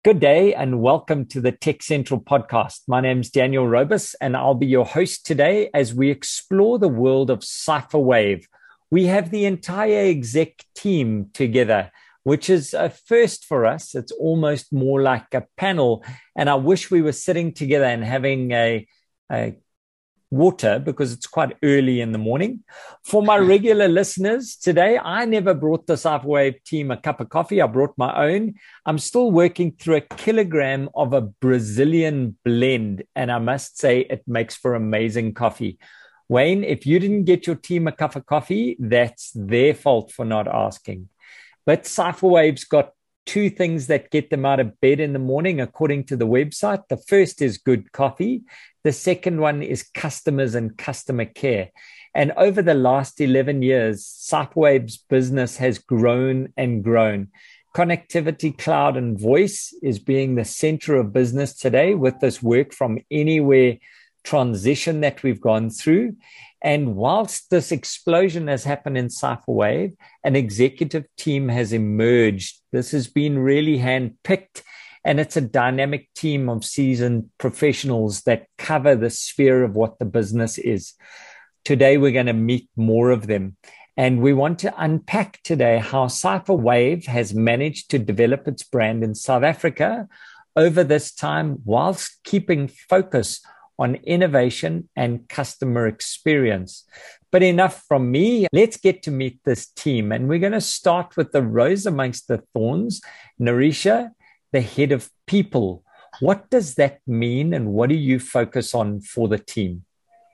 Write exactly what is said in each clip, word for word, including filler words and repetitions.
Good day and welcome to the Tech Central podcast. My name's Daniel Robus and I'll be your host today as we explore the world of Cypherwave. We have the entire exec team together, which is a first for us. It's almost more like a panel, and I wish we were sitting together and having a, a water because it's quite early in the morning. For my regular listeners today, I never brought the Cypherwave team a cup of coffee. I brought my own. I'm still working through a kilogram of a Brazilian blend, and I must say it makes for amazing coffee. Wayne, if you didn't get your team a cup of coffee, that's their fault for not asking. But Cypherwave's got two things that get them out of bed in the morning, according to the website. The first is good coffee. The second one is customers and customer care. And over the last eleven years, Cypherwave's business has grown and grown. Connectivity, cloud, and voice is being the center of business today with this work from anywhere transition that we've gone through. And whilst this explosion has happened in Cypherwave, an executive team has emerged. This has been really handpicked, and it's a dynamic team of seasoned professionals that cover the sphere of what the business is. Today, we're going to meet more of them. And we want to unpack today how Cypherwave has managed to develop its brand in South Africa over this time whilst keeping focus on innovation and customer experience. But enough from me. Let's get to meet this team. And we're going to start with the rose amongst the thorns, Narisha, the head of people. What does that mean and what do you focus on for the team?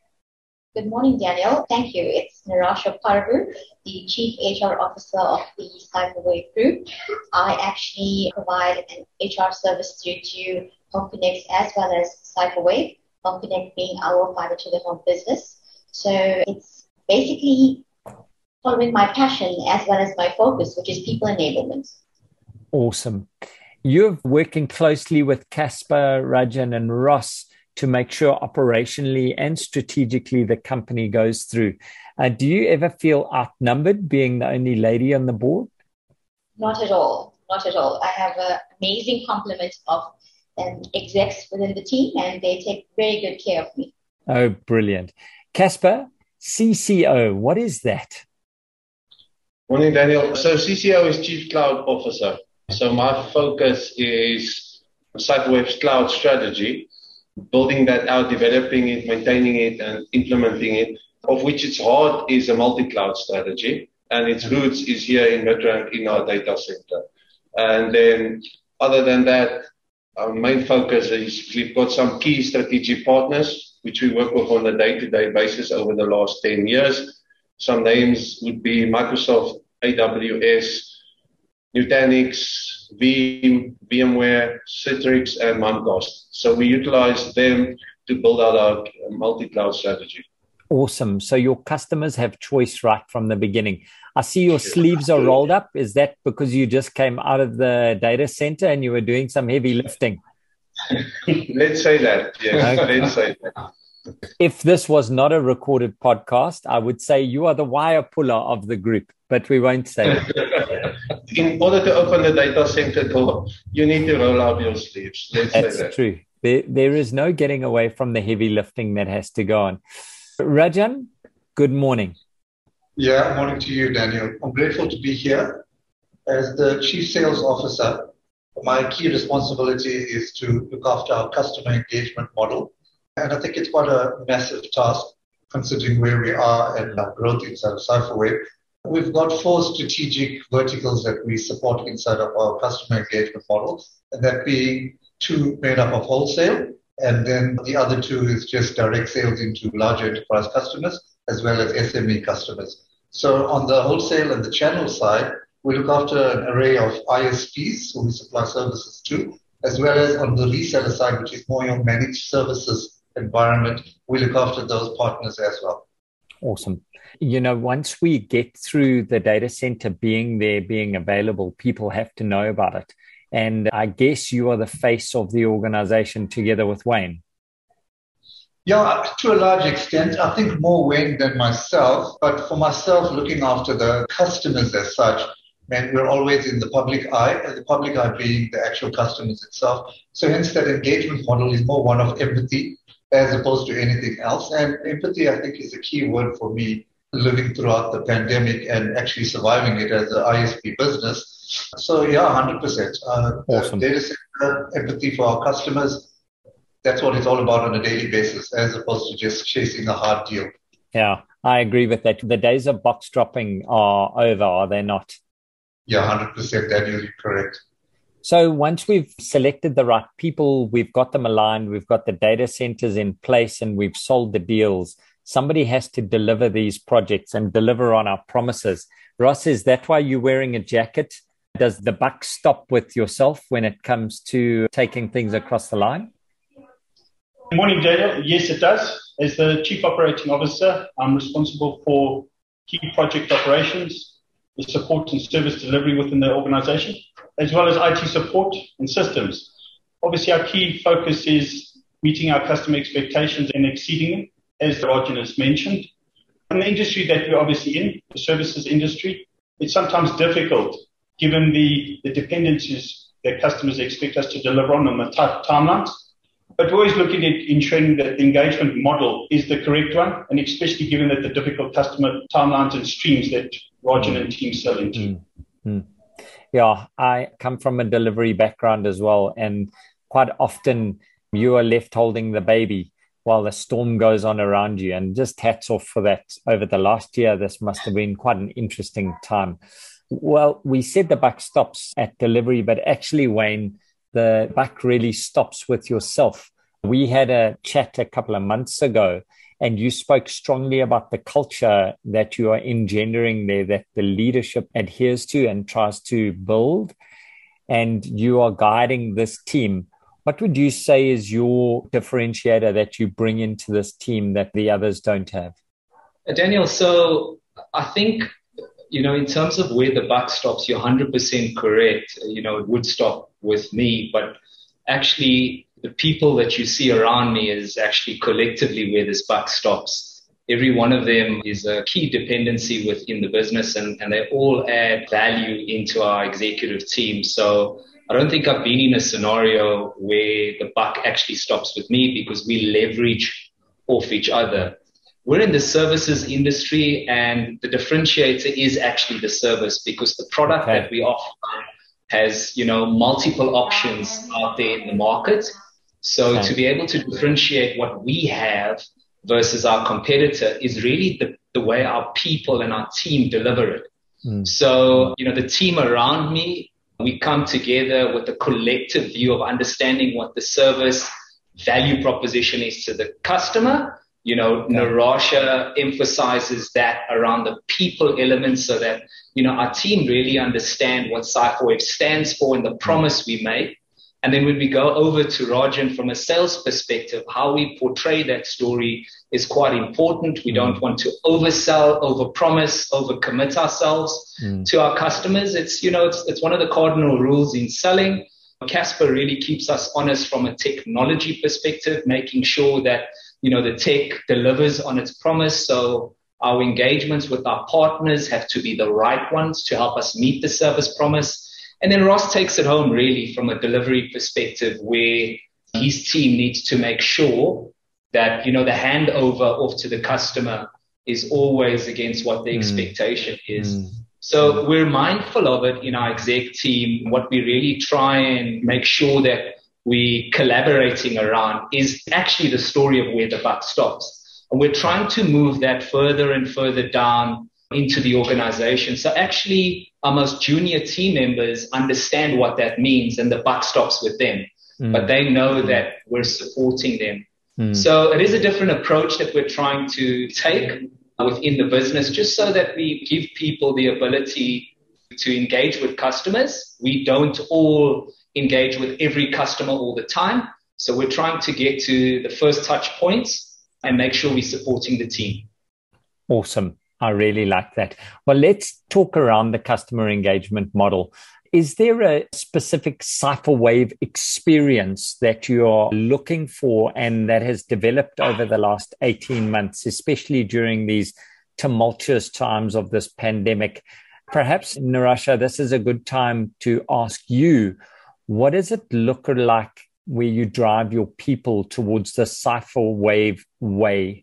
Good morning, Daniel. Thank you. It's Narasha Parvu, the Chief H R Officer of the Cypherwave Group. I actually provide an H R service through to HomeConnect as well as Cypherwave, HomeConnect being our fiber to the home business. So it's basically following my passion as well as my focus, which is people enablement. Awesome. You're working closely with Casper, Rajan, and Ross to make sure operationally and strategically the company goes through. Uh, do you ever feel outnumbered being the only lady on the board? Not at all. Not at all. I have an amazing complement of um, execs within the team, and they take very good care of me. Oh, brilliant. Casper, C C O, what is that? Morning, Daniel. So C C O is Chief Cloud Officer. So my focus is Cypherwave's cloud strategy, building that out, developing it, maintaining it, and implementing it, of which its heart is a multi-cloud strategy, and its roots is here in Midrand in our data center. And then other than that, our main focus is we've got some key strategic partners, which we work with on a day-to-day basis over the last ten years. Some names would be Microsoft, A W S, Nutanix, Veeam, VMware, Citrix, and Mimecast. So we utilize them to build out our multi-cloud strategy. Awesome. So your customers have choice right from the beginning. I see your sleeves are rolled up. Is that because you just came out of the data center and you were doing some heavy lifting? Let's say that. Yes, okay. Let's say that. If this was not a recorded podcast, I would say you are the wire puller of the group, but we won't say that. In order to open the data center door, you need to roll up your sleeves. Let's That's say that. true. There, there is no getting away from the heavy lifting that has to go on. Rajan, good morning. Yeah, morning to you, Daniel. I'm grateful to be here. As the Chief Sales Officer, my key responsibility is to look after our customer engagement model. And I think it's quite a massive task considering where we are and our growth inside of Cypherwave. We've got four strategic verticals that we support inside of our customer engagement model, and that being two made up of wholesale, and then the other two is just direct sales into larger enterprise customers as well as S M E customers. So on the wholesale and the channel side, we look after an array of I S Ps who we supply services to, as well as on the reseller side, which is more your managed services environment, we look after those partners as well. Awesome. You know, once we get through the data center being there, being available, people have to know about it. And I guess you are the face of the organization together with Wayne. Yeah, to a large extent, I think more Wayne than myself. But for myself, looking after the customers as such, and we're always in the public eye, and the public eye being the actual customers itself. So hence that engagement model is more one of empathy as opposed to anything else. And empathy, I think, is a key word for me living throughout the pandemic and actually surviving it as an I S P business. So yeah, one hundred percent. Uh, awesome. Data center, empathy for our customers, that's what it's all about on a daily basis, as opposed to just chasing a hard deal. Yeah, I agree with that. The days of box dropping are over, are they not? Yeah, one hundred percent, Daniel, you're correct. So once we've selected the right people, we've got them aligned, we've got the data centers in place, and we've sold the deals, somebody has to deliver these projects and deliver on our promises. Ross, is that why you're wearing a jacket? Does the buck stop with yourself when it comes to taking things across the line? Good morning, Daniel. Yes, it does. As the Chief Operating Officer, I'm responsible for key project operations, the support and service delivery within the organization, as well as I T support and systems. Obviously, our key focus is meeting our customer expectations and exceeding them, as Rajan has mentioned. In the industry that we're obviously in, the services industry, it's sometimes difficult given the, the dependencies that customers expect us to deliver on on the t- timelines. But we're always looking at ensuring that the engagement model is the correct one, and especially given that the difficult customer timelines and streams that Rajan and team sell into. Mm-hmm. Yeah, I come from a delivery background as well, and quite often you are left holding the baby while the storm goes on around you, and just hats off for that. Over the last year, this must have been quite an interesting time. Well, we said the buck stops at delivery, but actually, Wayne, the buck really stops with yourself. We had a chat a couple of months ago, and you spoke strongly about the culture that you are engendering there, that the leadership adheres to and tries to build, and you are guiding this team. What would you say is your differentiator that you bring into this team that the others don't have? Daniel, so I think, you know, in terms of where the buck stops, you're one hundred percent correct. You know, it would stop with me, but actually the people that you see around me is actually collectively where this buck stops. Every one of them is a key dependency within the business, and, and they all add value into our executive team. So I don't think I've been in a scenario where the buck actually stops with me, because we leverage off each other. We're in the services industry, and the differentiator is actually the service, because the product okay. that we offer has, you know, multiple options out there in the market. So okay. to be able to differentiate what we have versus our competitor is really the, the way our people and our team deliver it. Mm. So, you know, the team around me, we come together with a collective view of understanding what the service value proposition is to the customer. You know, okay. Narasha emphasizes that around the people element, so that, you know, our team really understand what CipherWave stands for and the promise we make. And then when we go over to Rajan from a sales perspective, how we portray that story is quite important. We mm. don't want to oversell, overpromise, overcommit ourselves mm. to our customers. It's, you know, it's, it's one of the cardinal rules in selling. Casper really keeps us honest from a technology perspective, making sure that, you know, the tech delivers on its promise. So our engagements with our partners have to be the right ones to help us meet the service promise. And then Ross takes it home really from a delivery perspective, where his team needs to make sure that, you know, the handover off to the customer is always against what the mm. expectation is. Mm. So we're mindful of it in our exec team. What we really try and make sure that we collaborating around is actually the story of where the buck stops. And we're trying to move that further and further down into the organization. So actually our most junior team members understand what that means, and the buck stops with them, mm. but they know that we're supporting them. Mm. So it is a different approach that we're trying to take within the business, just so that we give people the ability to engage with customers. We don't all engage with every customer all the time. So we're trying to get to the first touch points and make sure we're supporting the team. Awesome. I really like that. Well, let's talk around the customer engagement model. Is there a specific CipherWave experience that you're looking for and that has developed over the last eighteen months, especially during these tumultuous times of this pandemic? Perhaps, Narasha, this is a good time to ask you, what does it look like where you drive your people towards the CipherWave way?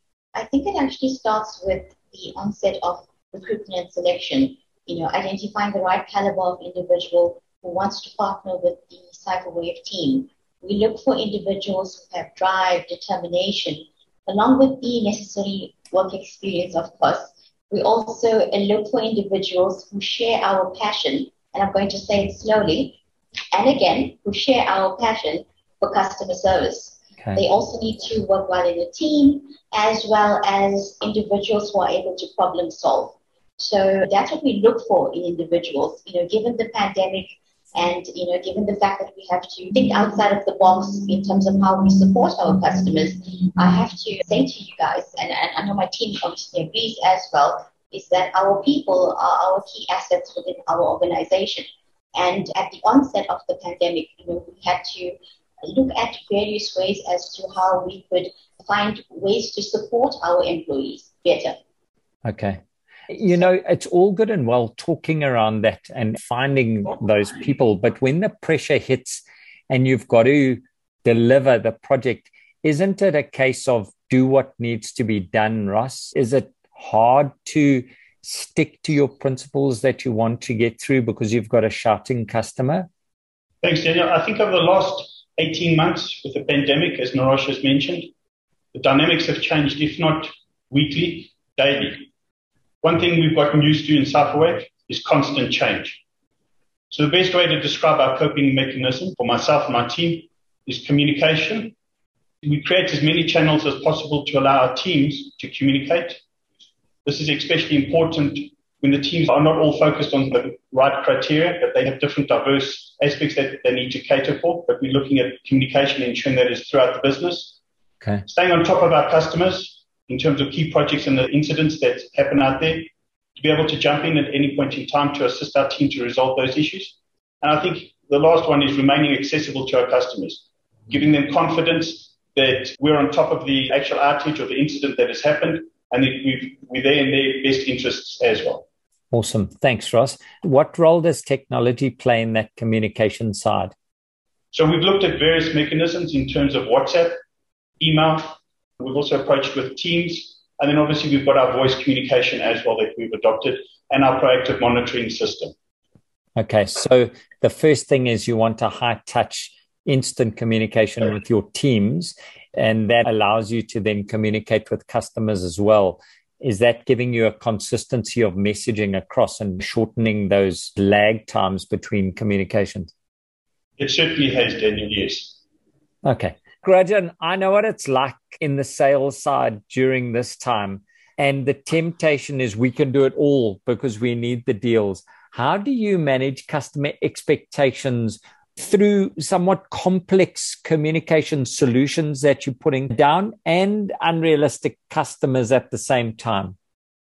I think it actually starts with the onset of recruitment and selection, you know, identifying the right caliber of individual who wants to partner with the CipherWave team. We look for individuals who have drive, determination, along with the necessary work experience, of course. We also look for individuals who share our passion, and I'm going to say it slowly, and again, who share our passion for customer service. Okay. They also need to work well in a team, as well as individuals who are able to problem solve. So that's what we look for in individuals. You know, given the pandemic and, you know, given the fact that we have to think outside of the box in terms of how we support our customers, I have to say to you guys, and, and I know my team obviously agrees as well, is that our people are our key assets within our organization. And at the onset of the pandemic, you know, we had to look at various ways as to how we could find ways to support our employees better. Okay. You know, it's all good and well talking around that and finding those people, but when the pressure hits and you've got to deliver the project, isn't it a case of do what needs to be done, Ross? Is it hard to stick to your principles that you want to get through because you've got a shouting customer? Thanks, Daniel. I think over the last eighteen months with the pandemic, as Narasha has mentioned, the dynamics have changed, if not weekly, daily. One thing we've gotten used to in CipherWave is constant change. So the best way to describe our coping mechanism for myself and my team is communication. We create as many channels as possible to allow our teams to communicate. This is especially important when the teams are not all focused on the right criteria, but they have different diverse aspects that they need to cater for. But we're looking at communication and ensuring that is throughout the business. Okay. Staying on top of our customers in terms of key projects and the incidents that happen out there, to be able to jump in at any point in time to assist our team to resolve those issues. And I think the last one is remaining accessible to our customers, giving them confidence that we're on top of the actual outage or the incident that has happened, and that we've, we're there in their best interests as well. Awesome. Thanks, Ross. What role does technology play in that communication side? So we've looked at various mechanisms in terms of WhatsApp, email. We've also approached with Teams. And then obviously we've got our voice communication as well that we've adopted and our proactive monitoring system. Okay. So the first thing is you want a high touch, instant communication with your teams, and that allows you to then communicate with customers as well. Is that giving you a consistency of messaging across and shortening those lag times between communications? It certainly has, Daniel, yes. Okay. Grajan, I know what it's like in the sales side during this time. And the temptation is we can do it all because we need the deals. How do you manage customer expectations through somewhat complex communication solutions that you're putting down and unrealistic customers at the same time?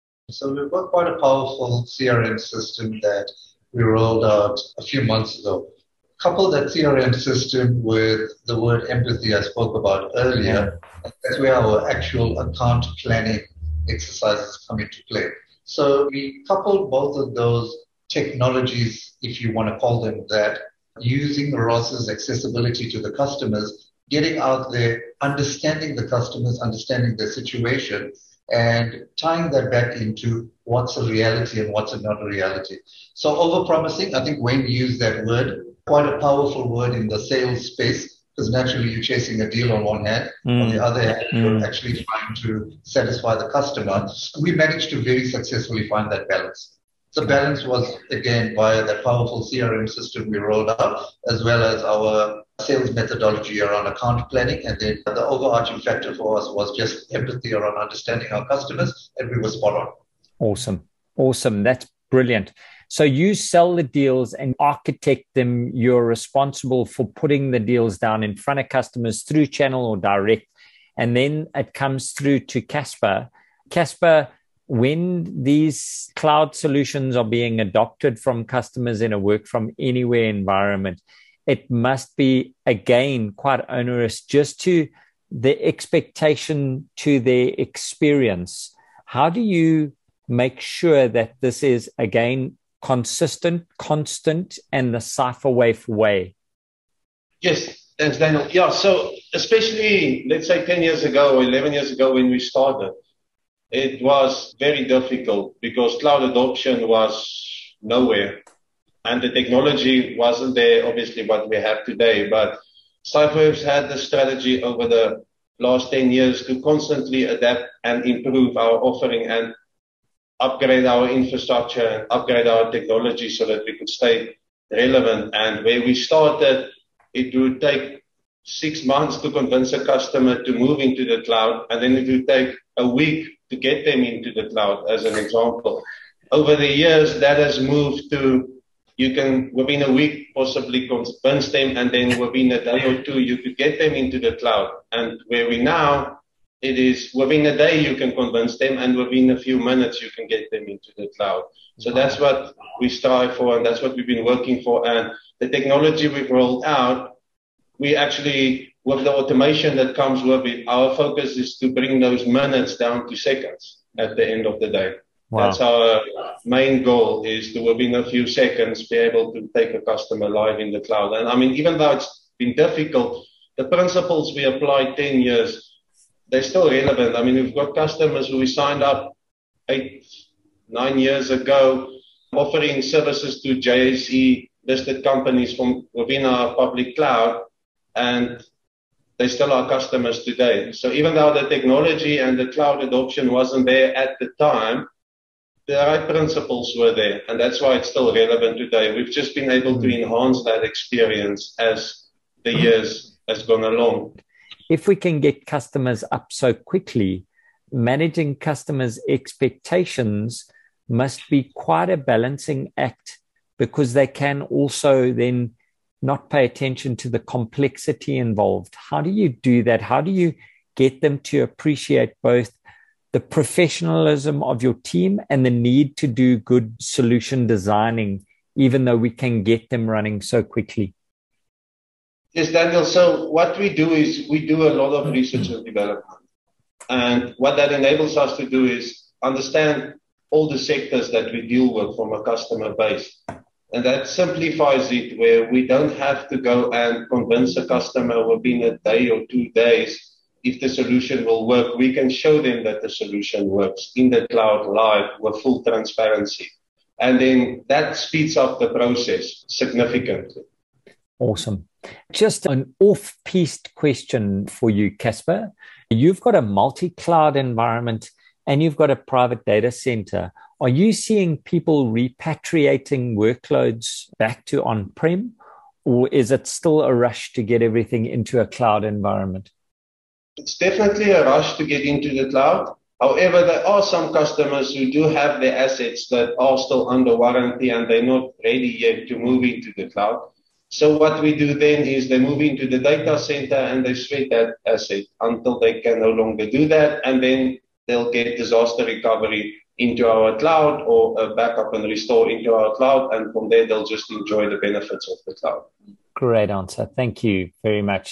So we've got quite a powerful C R M system that we rolled out a few months ago. Couple that C R M system with the word empathy I spoke about earlier, that's where our actual account planning exercises come into play. So we couple both of those technologies, if you want to call them that, using Ross's accessibility to the customers, getting out there, understanding the customers, understanding their situation, and tying that back into what's a reality and what's not a reality. So over-promising, I think Wayne used that word, quite a powerful word in the sales space, because naturally you're chasing a deal on one hand. Mm. On the other hand, mm. you're actually trying to satisfy the customer. We managed to very successfully find that balance. The balance was, again, via that powerful C R M system we rolled out, as well as our sales methodology around account planning. And then the overarching factor for us was just empathy around understanding our customers, and we were spot on. Awesome. Awesome. That's brilliant. So you sell the deals and architect them. You're responsible for putting the deals down in front of customers through channel or direct. And then it comes through to Casper. Casper, when these cloud solutions are being adopted from customers in a work from anywhere environment, it must be, again, quite onerous just to the expectation to their experience. How do you make sure that this is, again, consistent, constant, and the CipherWave way? Yes, thanks, Daniel. Yeah, so especially, let's say ten years ago or eleven years ago when we started, it was very difficult because cloud adoption was nowhere. And the technology wasn't there, obviously, what we have today. But CipherWave's had the strategy over the last ten years to constantly adapt and improve our offering and upgrade our infrastructure and upgrade our technology so that we could stay relevant. And where we started, it would take six months to convince a customer to move into the cloud, and then it would take a week to get them into the cloud, as an example. Over the years, that has moved to you can, within a week, possibly convince them, and then within a day or two, you could get them into the cloud. And where we now, it is within a day you can convince them, and within a few minutes you can get them into the cloud. So that's what we strive for, and that's what we've been working for. And the technology we've rolled out, we actually, with the automation that comes with it, our focus is to bring those minutes down to seconds at the end of the day. Wow. That's our main goal, is to, within a few seconds, be able to take a customer live in the cloud. And I mean, even though it's been difficult, the principles we applied ten years, they're still relevant. I mean, we've got customers who we signed up eight, nine years ago, offering services to J S E listed companies from within our public cloud, and they still are customers today. So even though the technology and the cloud adoption wasn't there at the time, the right principles were there, and that's why it's still relevant today. We've just been able to enhance that experience as the years has gone along. If we can get customers up so quickly, managing customers' expectations must be quite a balancing act, because they can also then not pay attention to the complexity involved. How do you do that? How do you get them to appreciate both the professionalism of your team and the need to do good solution designing, even though we can get them running so quickly? Yes, Daniel. So what we do is we do a lot of research and development. And what that enables us to do is understand all the sectors that we deal with from a customer base. And that simplifies it, where we don't have to go and convince a customer within a day or two days if the solution will work. We can show them that the solution works in the cloud live with full transparency. And then that speeds up the process significantly. Awesome. Just an off-piste question for you, Casper. You've got a multi-cloud environment and you've got a private data center. Are you seeing people repatriating workloads back to on-prem, or is it still a rush to get everything into a cloud environment? It's definitely a rush to get into the cloud. However, there are some customers who do have their assets that are still under warranty and they're not ready yet to move into the cloud. So what we do then is they move into the data center and they sweat that asset until they can no longer do that, and then they'll get disaster recovery into our cloud, or a backup and restore into our cloud, and from there they'll just enjoy the benefits of the cloud. Great answer. Thank you very much.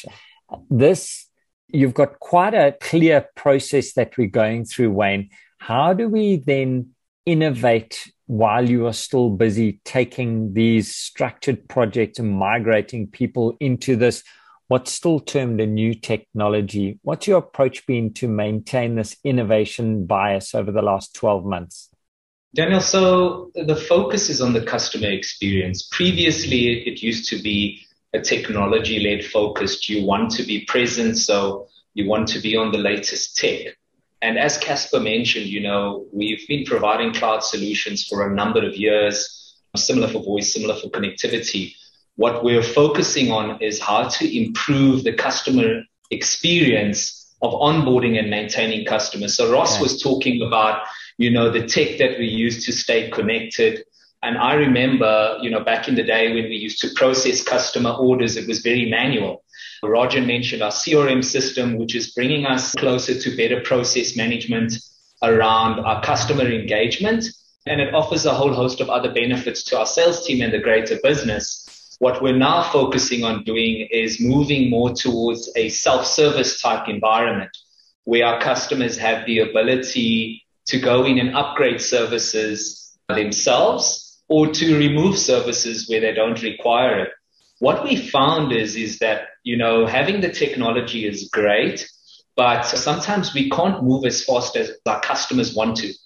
This, you've got quite a clear process that we're going through, Wayne. How do we then innovate while you are still busy taking these structured projects and migrating people into this, what's still termed a new technology? What's your approach been to maintain this innovation bias over the last twelve months? Daniel, so the focus is on the customer experience. Previously, it used to be a technology-led focus. You want to be present, so you want to be on the latest tech. And as Casper mentioned, you know, we've been providing cloud solutions for a number of years, similar for voice, similar for connectivity. What we're focusing on is how to improve the customer experience of onboarding and maintaining customers. So Ross okay. was talking about, you know, the tech that we use to stay connected. And I remember, you know, back in the day when we used to process customer orders, it was very manual. Roger mentioned our C R M system, which is bringing us closer to better process management around our customer engagement. And it offers a whole host of other benefits to our sales team and the greater business. What we're now focusing on doing is moving more towards a self-service type environment where our customers have the ability to go in and upgrade services themselves or to remove services where they don't require it. What we found is, is that, you know, having the technology is great, but sometimes we can't move as fast as our customers want to.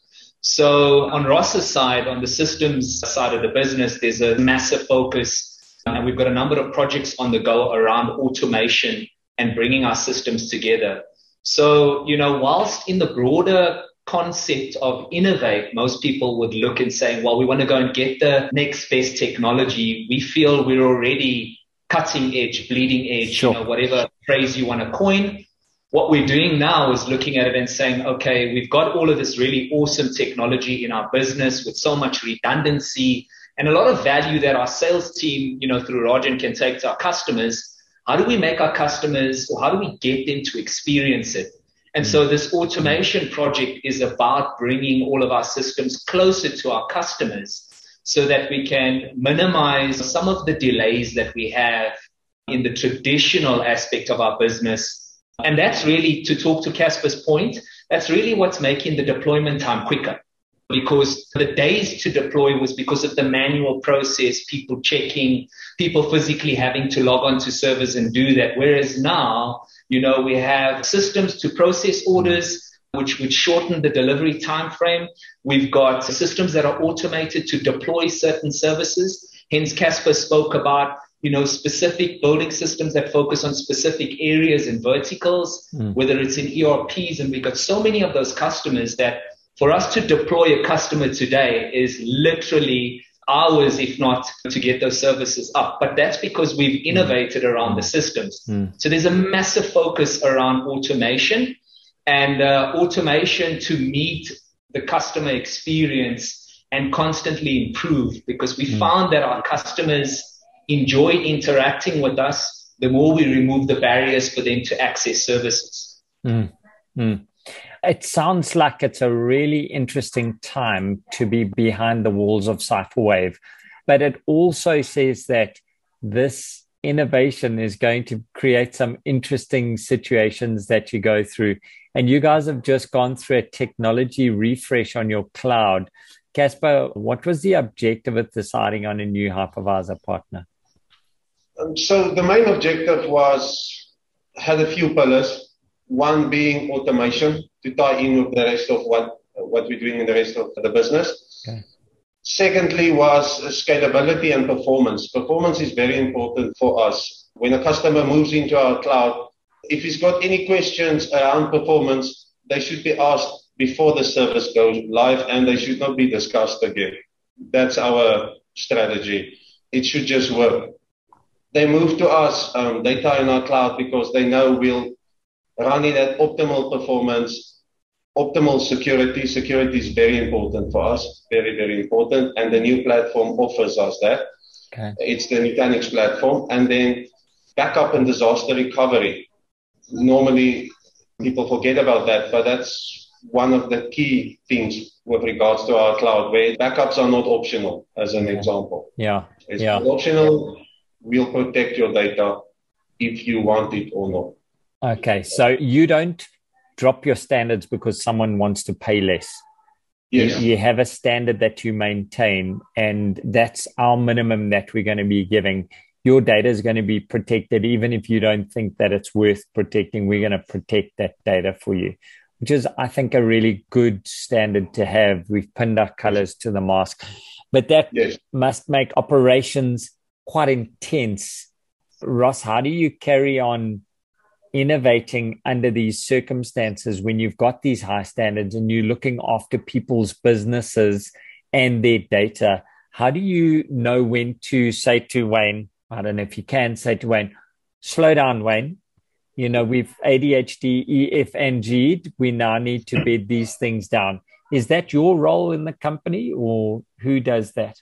So on Ross's side, on the systems side of the business, there's a massive focus, and we've got a number of projects on the go around automation and bringing our systems together. So, you know, whilst in the broader concept of innovate, most people would look and say, well, we want to go and get the next best technology. We feel we're already cutting edge, bleeding edge, sure. you know, whatever phrase you want to coin. What we're doing now is looking at it and saying, okay, we've got all of this really awesome technology in our business with so much redundancy and a lot of value that our sales team, you know, through Rajan can take to our customers. How do we make our customers, or how do we get them to experience it? And so this automation project is about bringing all of our systems closer to our customers so that we can minimize some of the delays that we have in the traditional aspect of our business. And that's really, to talk to Casper's point, that's really what's making the deployment time quicker. Because the days to deploy was because of the manual process, people checking, people physically having to log on to servers and do that. Whereas now, you know, we have systems to process orders, which would shorten the delivery time frame. We've got systems that are automated to deploy certain services. Hence, Casper spoke about, you know, specific building systems that focus on specific areas and verticals, mm. whether it's in E R Ps. And we've got so many of those customers that for us to deploy a customer today is literally hours, if not to get those services up. But that's because we've innovated around the systems. Mm. So there's a massive focus around automation and uh, automation to meet the customer experience and constantly improve, because we mm. found that our customers enjoy interacting with us the more we remove the barriers for them to access services. Mm. Mm. It sounds like it's a really interesting time to be behind the walls of Cypherwave, but it also says that this innovation is going to create some interesting situations that you go through. And you guys have just gone through a technology refresh on your cloud. Casper, what was the objective of deciding on a new hypervisor partner? Um, so the main objective was, had a few pillars. One being automation to tie in with the rest of what what we're doing in the rest of the business. Okay. Secondly was scalability and performance. Performance is very important for us. When a customer moves into our cloud, if he's got any questions around performance, they should be asked before the service goes live, and they should not be discussed again. That's our strategy. It should just work. They move to us, um, they tie in our cloud because they know we'll run it at optimal performance, optimal security. Security is very important for us, very, very important. And the new platform offers us that. Okay. It's the Nutanix platform. And then backup and disaster recovery. Normally, people forget about that, but that's one of the key things with regards to our cloud, where backups are not optional, as an yeah. example. Yeah. It's yeah. not optional. We'll protect your data if you want it or not. Okay, so you don't drop your standards because someone wants to pay less. Yes. You, you have a standard that you maintain, and that's our minimum that we're going to be giving. Your data is going to be protected, even if you don't think that it's worth protecting. We're going to protect that data for you, which is, I think, a really good standard to have. We've pinned our colors to the mask, but that yes. must make operations quite intense. Ross, how do you carry on innovating under these circumstances when you've got these high standards and you're looking after people's businesses and their data? How do you know when to say to Wayne, I don't know if you can say to Wayne, slow down, Wayne. You know, we've A D H D, E F, and G'd. We now need to bed these things down. Is that your role in the company, or who does that?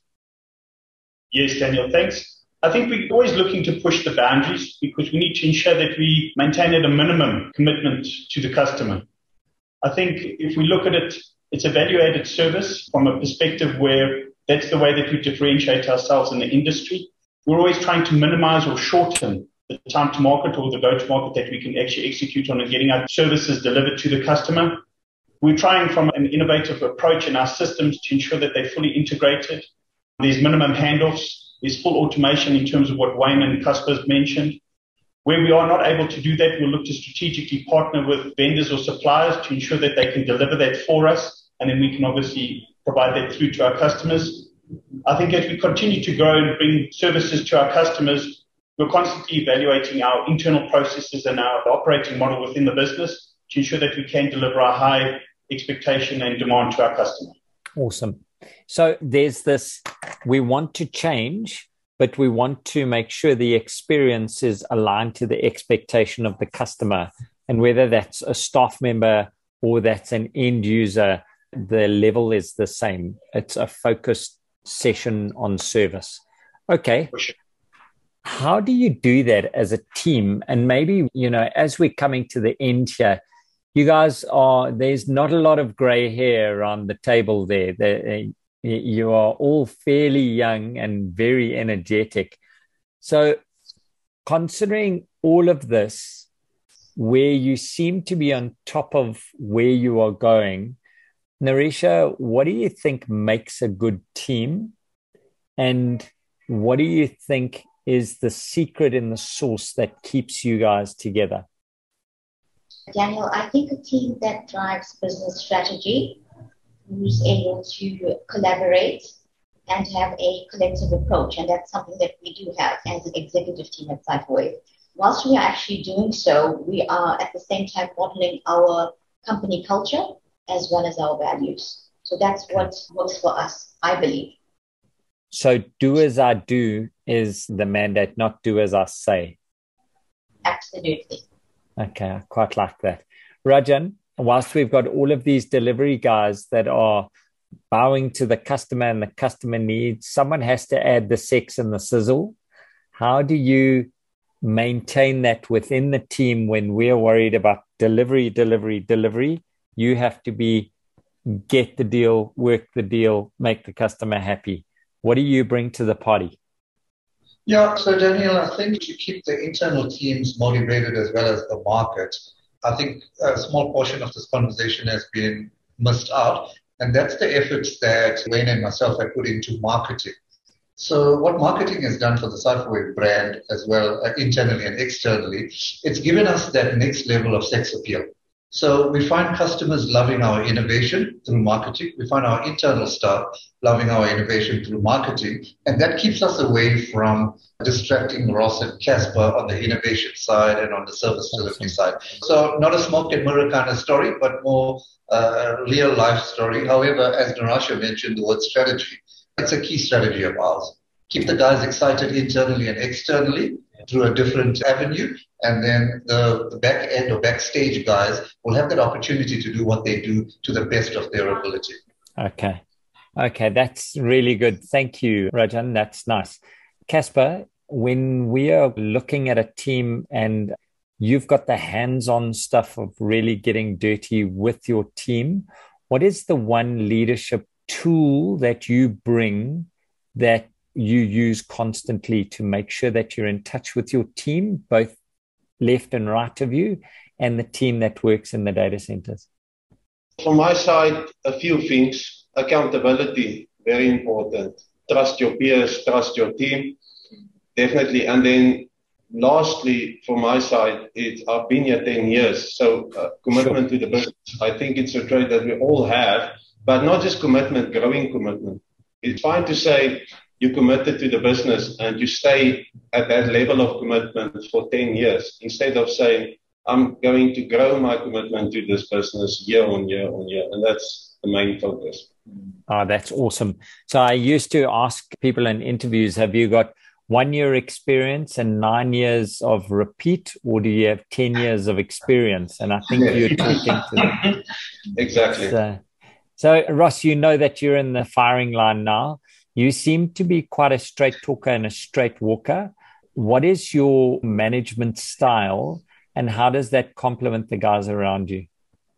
Yes, Daniel, thanks. I think we're always looking to push the boundaries because we need to ensure that we maintain at a minimum commitment to the customer. I think if we look at it, it's a value-added service from a perspective where that's the way that we differentiate ourselves in the industry. We're always trying to minimize or shorten the time to market or the go-to-market that we can actually execute on and getting our services delivered to the customer. We're trying from an innovative approach in our systems to ensure that they're fully integrated. There's minimum handoffs. There's full automation in terms of what Wayne and Casper's mentioned. Where we are not able to do that, we'll look to strategically partner with vendors or suppliers to ensure that they can deliver that for us, and then we can obviously provide that through to our customers. I think as we continue to grow and bring services to our customers, we're constantly evaluating our internal processes and our operating model within the business to ensure that we can deliver a high expectation and demand to our customer. Awesome. So there's this, we want to change, but we want to make sure the experience is aligned to the expectation of the customer. And whether that's a staff member or that's an end user, the level is the same. It's a focused session on service. Okay. How do you do that as a team? And maybe, you know, as we're coming to the end here, you guys are, there's not a lot of gray hair on the table there. There, you are all fairly young and very energetic. So considering all of this, where you seem to be on top of where you are going, Narisha, what do you think makes a good team? And what do you think is the secret in the sauce that keeps you guys together? Daniel, I think a team that drives business strategy, who's able to collaborate and have a collective approach. And that's something that we do have as an executive team at CipherWave. Whilst we are actually doing so, we are at the same time modeling our company culture as well as our values. So that's what works for us, I believe. So do as I do is the mandate, not do as I say. Absolutely. Okay, I quite like that. Rajan, whilst we've got all of these delivery guys that are bowing to the customer and the customer needs, someone has to add the sex and the sizzle. How do you maintain that within the team when we're worried about delivery, delivery, delivery? You have to be get the deal, work the deal, make the customer happy. What do you bring to the party? Yeah, so Daniel, I think to keep the internal teams motivated as well as the market, I think a small portion of this conversation has been missed out, and that's the efforts that Wayne and myself have put into marketing. So what marketing has done for the CipherWave brand as well, uh, internally and externally, it's given us that next level of sex appeal. So we find customers loving our innovation through marketing. We find our internal staff loving our innovation through marketing. And that keeps us away from distracting Ross and Casper on the innovation side and on the service delivery side. So not a smoke and mirror kind of story, but more uh, real life story. However, as Narasha mentioned, the word strategy, it's a key strategy of ours. Keep the guys excited internally and externally through a different avenue. And then the, the back end or backstage guys will have that opportunity to do what they do to the best of their ability. Okay. Okay. That's really good. Thank you, Rajan. That's nice. Casper, when we are looking at a team and you've got the hands-on stuff of really getting dirty with your team, what is the one leadership tool that you bring that you use constantly to make sure that you're in touch with your team, both left and right of you, and the team that works in the data centers? From my side, a few things. Accountability, very important. Trust your peers, trust your team, definitely. And then lastly, from my side, it's, I've been here ten years, so uh, commitment sure. to the business. I think it's a trait that we all have, but not just commitment, growing commitment. It's fine to say you're committed to the business and you stay at that level of commitment for ten years instead of saying, I'm going to grow my commitment to this business year on year on year. And that's the main focus. Oh, that's awesome. So I used to ask people in interviews, have you got one year experience and nine years of repeat, or do you have ten years of experience? And I think you're talking to them. Exactly. So, so Ross, you know that you're in the firing line now. You seem to be quite a straight talker and a straight walker. What is your management style and how does that complement the guys around you?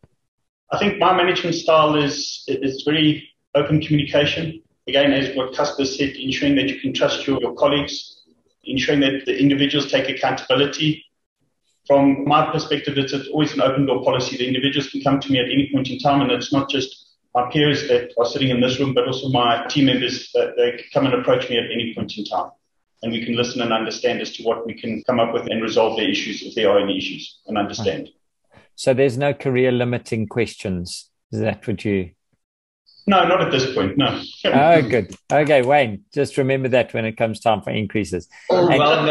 I think my management style is is very open communication. Again, as what Casper said, ensuring that you can trust your, your colleagues, ensuring that the individuals take accountability. From my perspective, it's always an open door policy. The individuals can come to me at any point in time, and it's not just my peers that are sitting in this room, but also my team members that they can come and approach me at any point in time. And we can listen and understand as to what we can come up with and resolve their issues if there are any issues, and understand. So there's no career limiting questions. Is that what you... No, not at this point, no. Oh, good. Okay, Wayne, just remember that when it comes time for increases. Oh, and, well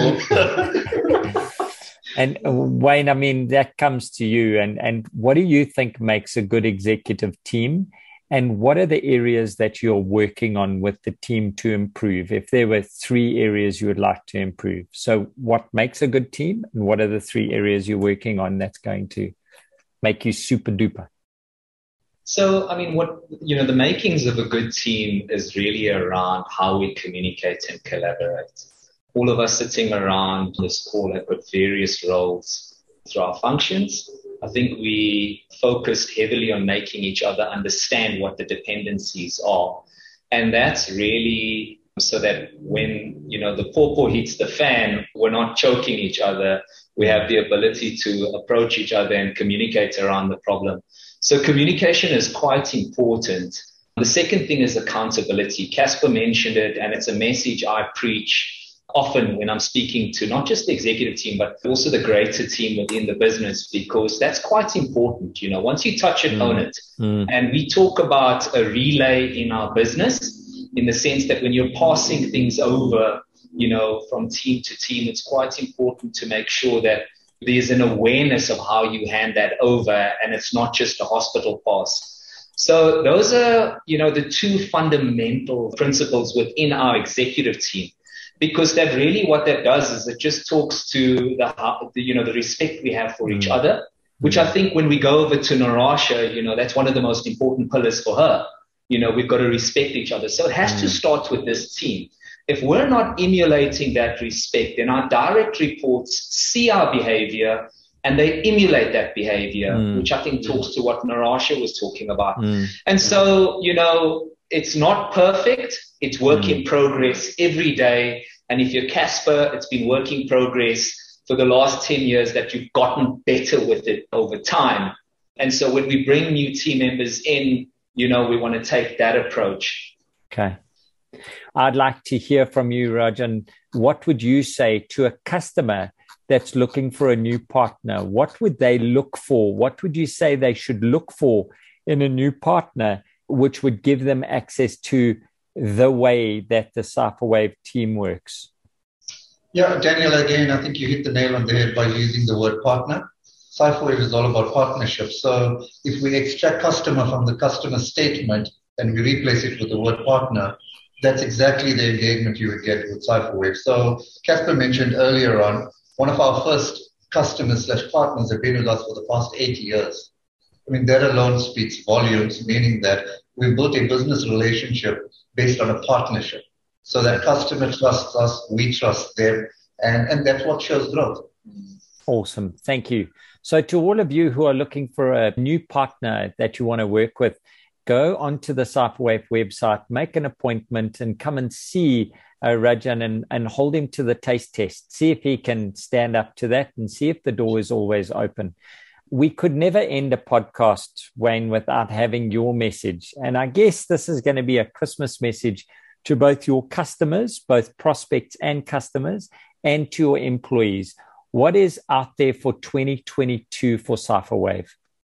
noted. And Wayne, I mean, that comes to you. And, and what do you think makes a good executive team? And what are the areas that you're working on with the team to improve? If there were three areas you would like to improve. So what makes a good team? And what are the three areas you're working on that's going to make you super duper? So, I mean, what, you know, the makings of a good team is really around how we communicate and collaborate. All of us sitting around this call have got various roles through our functions. I think we focused heavily on making each other understand what the dependencies are. And that's really so that when, you know, the pawpaw hits the fan, we're not choking each other. We have the ability to approach each other and communicate around the problem. So communication is quite important. The second thing is accountability. Casper mentioned it, and it's a message I preach often when I'm speaking to not just the executive team, but also the greater team within the business, because that's quite important. You know, once you touch it, mm. own it. Mm. And we talk about a relay in our business in the sense that when you're passing things over, you know, from team to team, it's quite important to make sure that there's an awareness of how you hand that over, and it's not just a hospital pass. So those are, you know, the two fundamental principles within our executive team, because that really what that does is it just talks to the, the you know, the respect we have for mm. each other, which I think when we go over to Narasha, you know, that's one of the most important pillars for her. You know, we've got to respect each other. So it has mm. to start with this team. If we're not emulating that respect, then our direct reports see our behavior and they emulate that behavior, mm. which I think talks to what Narasha was talking about. Mm. And so, you know, it's not perfect. It's work mm. in progress every day. And if you're Casper, it's been work in progress for the last ten years that you've gotten better with it over time. And so when we bring new team members in, you know, we want to take that approach. Okay. I'd like to hear from you, Rajan. What would you say to a customer that's looking for a new partner? What would they look for? What would you say they should look for in a new partner, which would give them access to the way that the CipherWave team works? Yeah, Daniel, again, I think you hit the nail on the head by using the word partner. CipherWave is all about partnership. So if we extract customer from the customer statement and we replace it with the word partner, that's exactly the engagement you would get with CipherWave. So Casper mentioned earlier on, one of our first customers slash partners have been with us for the past eight years. I mean, that alone speaks volumes, meaning that we've built a business relationship based on a partnership. So that customer trusts us, we trust them, and, and that's what shows growth. Awesome. Thank you. So to all of you who are looking for a new partner that you want to work with, go onto the CipherWave website, make an appointment, and come and see uh, Rajan and, and hold him to the taste test. See if he can stand up to that and see if the door is always open. We could never end a podcast, Wayne, without having your message. And I guess this is going to be a Christmas message to both your customers, both prospects and customers, and to your employees. What is out there for twenty twenty-two for CipherWave?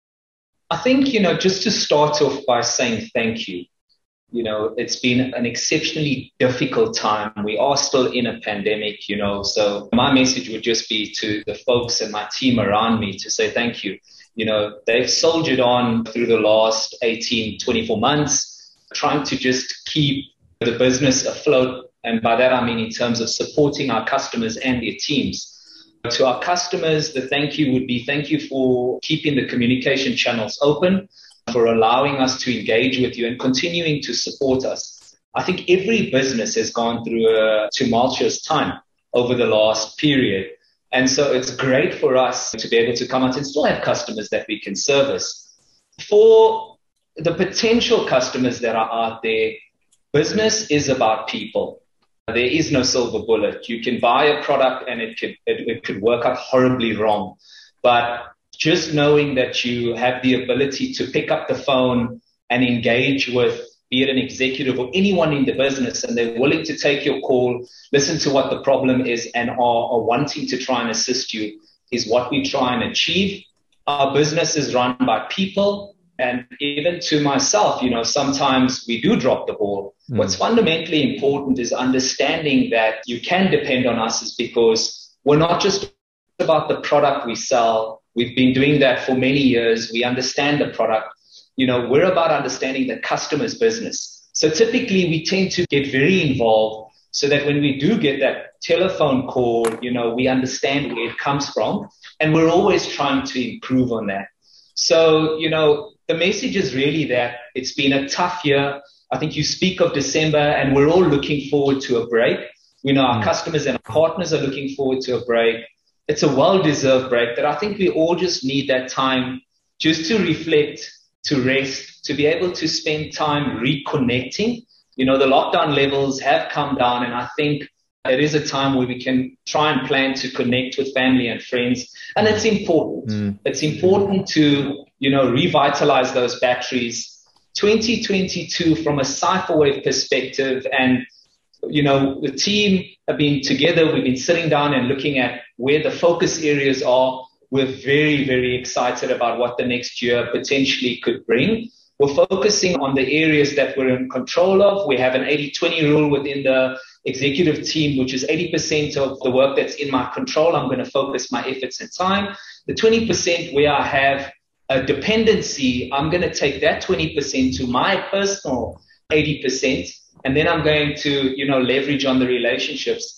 I think, you know, just to start off by saying thank you. You know, it's been an exceptionally difficult time. We are still in a pandemic, you know, so my message would just be to the folks and my team around me to say thank you. You know, they've soldiered on through the last eighteen, twenty-four months, trying to just keep the business afloat. And by that, I mean in terms of supporting our customers and their teams. To our customers, the thank you would be thank you for keeping the communication channels open, for allowing us to engage with you and continuing to support us. I think every business has gone through a tumultuous time over the last period. And so it's great for us to be able to come out and still have customers that we can service. For the potential customers that are out there, business is about people. There is no silver bullet. You can buy a product and it could, it, it could work out horribly wrong. But just knowing that you have the ability to pick up the phone and engage with, be it an executive or anyone in the business, and they're willing to take your call, listen to what the problem is, and are, are wanting to try and assist you, is what we try and achieve. Our business is run by people. And even to myself, you know, sometimes we do drop the ball. Mm. What's fundamentally important is understanding that you can depend on us, is because we're not just about the product we sell. We've been doing that for many years. We understand the product. You know, we're about understanding the customer's business. So typically we tend to get very involved so that when we do get that telephone call, you know, we understand where it comes from, and we're always trying to improve on that. So, you know, the message is really that it's been a tough year. I think you speak of December, and we're all looking forward to a break. You know, our customers and our partners are looking forward to a break. It's a well-deserved break that I think we all just need that time just to reflect, to rest, to be able to spend time reconnecting. You know, the lockdown levels have come down, and I think it is a time where we can try and plan to connect with family and friends. And it's important. Mm. It's important to, you know, revitalize those batteries. twenty twenty-two from a CipherWave perspective, and, you know, the team have been together. We've been sitting down and looking at where the focus areas are. We're very, very excited about what the next year potentially could bring. We're focusing on the areas that we're in control of. We have an eighty twenty rule within the executive team, which is eighty percent of the work that's in my control. I'm going to focus my efforts and time. The twenty percent where I have a dependency, I'm going to take that twenty percent to my personal eighty percent. And then I'm going to, you know, leverage on the relationships.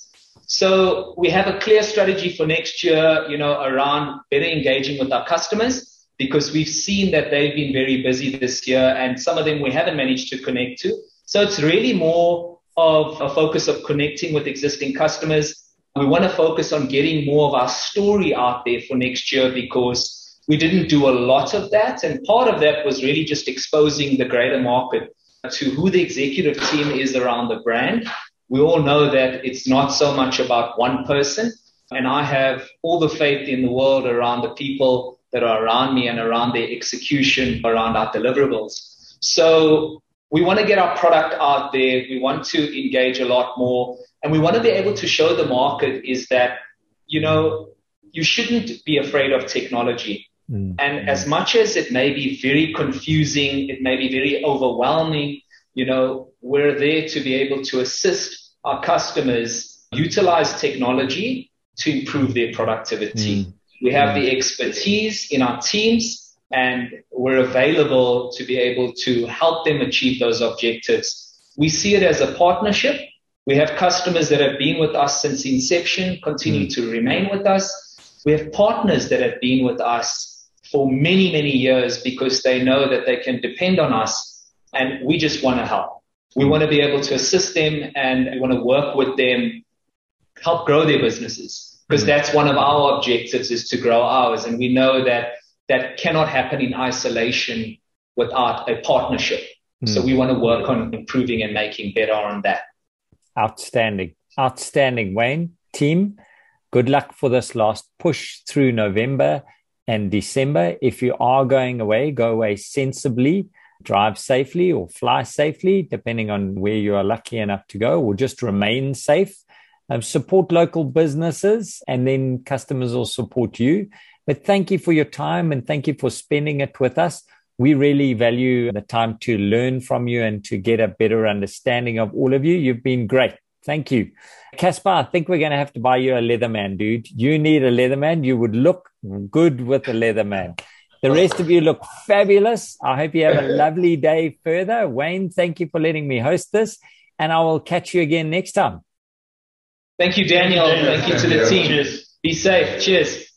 So we have a clear strategy for next year, you know, around better engaging with our customers, because we've seen that they've been very busy this year, and some of them we haven't managed to connect to. So it's really more of a focus of connecting with existing customers. We want to focus on getting more of our story out there for next year, because we didn't do a lot of that. And part of that was really just exposing the greater market to who the executive team is around the brand. We all know that it's not so much about one person. And I have all the faith in the world around the people that are around me and around their execution, around our deliverables. So we want to get our product out there. We want to engage a lot more. And we want to be able to show the market is that, you know, you shouldn't be afraid of technology. Mm. And as much as it may be very confusing, it may be very overwhelming, you know, we're there to be able to assist our customers utilize technology to improve their productivity. Mm. We have mm. the expertise in our teams, and we're available to be able to help them achieve those objectives. We see it as a partnership. We have customers that have been with us since inception, continue mm. to remain with us. We have partners that have been with us for many, many years because they know that they can depend on us, and we just want to help. We want to be able to assist them, and we want to work with them, help grow their businesses, because mm. that's one of our objectives, is to grow ours. And we know that that cannot happen in isolation without a partnership. Mm. So we want to work on improving and making better on that. Outstanding. Outstanding, Wayne. Team, good luck for this last push through November and December. If you are going away, go away sensibly, drive safely or fly safely, depending on where you are lucky enough to go, or just remain safe. Um, support local businesses, and then customers will support you. But thank you for your time, and thank you for spending it with us. We really value the time to learn from you and to get a better understanding of all of you. You've been great. Thank you. Casper, I think we're going to have to buy you a Leatherman, dude. You need a Leatherman. You would look good with a Leatherman. The rest of you look fabulous. I hope you have a lovely day further. Wayne, thank you for letting me host this, and I will catch you again next time. Thank you, Daniel. Thank you to the team. Cheers. Be safe. Cheers.